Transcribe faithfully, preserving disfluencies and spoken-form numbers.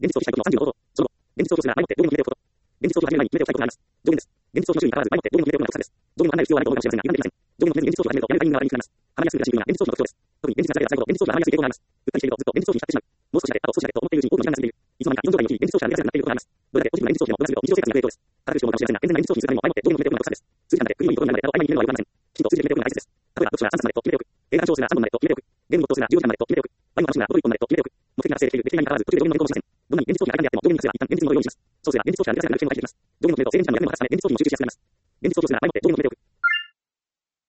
現実をしたいことのさんじゅうごほど。その後、現実をするなら前もってどうにも決めておくこと。現実を始める前に決めておきたいことがあります。上限です。現実をの種類に関わらず前もってどうにも決めておくのが草です。上限を離れる必要はないと思うかもしれませんが、油断できません。上限の決めずに現実を始めるとやめるタイミングが悪いにつながります。はまりやすくらしい理由が現実をの特徴です。特に現実が辛い辛いほど現実を離れやすい傾向があります。うっかりしているとずっと現実をに浸ってしまう。もう少しやれ、あと少しやれと思っているうちに多くの時間が過ぎている。いつの間にかよんじゅう代のうちに現実を離れやすくなっていることがあります。どれだけポジティブな現実をしても同じと日常生活に悪い影響です。堅苦しく思うかもしれませんが、健全な現実をするためにも前もってどうにも決めておくのが草です。数時間だけクリームにことになるまでやろう曖昧に決めるのはよくありません。きちんと数字で決めておくのが大切です。例えば、読書がさんさつまでと決めておく。映画鑑賞するならさんぼんまでと決めておく。ゲームを没頭するならじゅうごじかんまでと決めておく。ワインを楽しむならボトルいっぽんまでと決めておく。目的が達成できる、できていないに関わらず途中で上限の変更もしません。どんなに現実逃避が簡単であっても上限に達せば一旦現実に戻るようにします。そうすれば現実逃避がやりやすくなる傾向が出てきます。上限の決めると制限時間が長くなるため現実逃避に集中しやすくなります。現実逃避をするなら前もって上限を決めておく。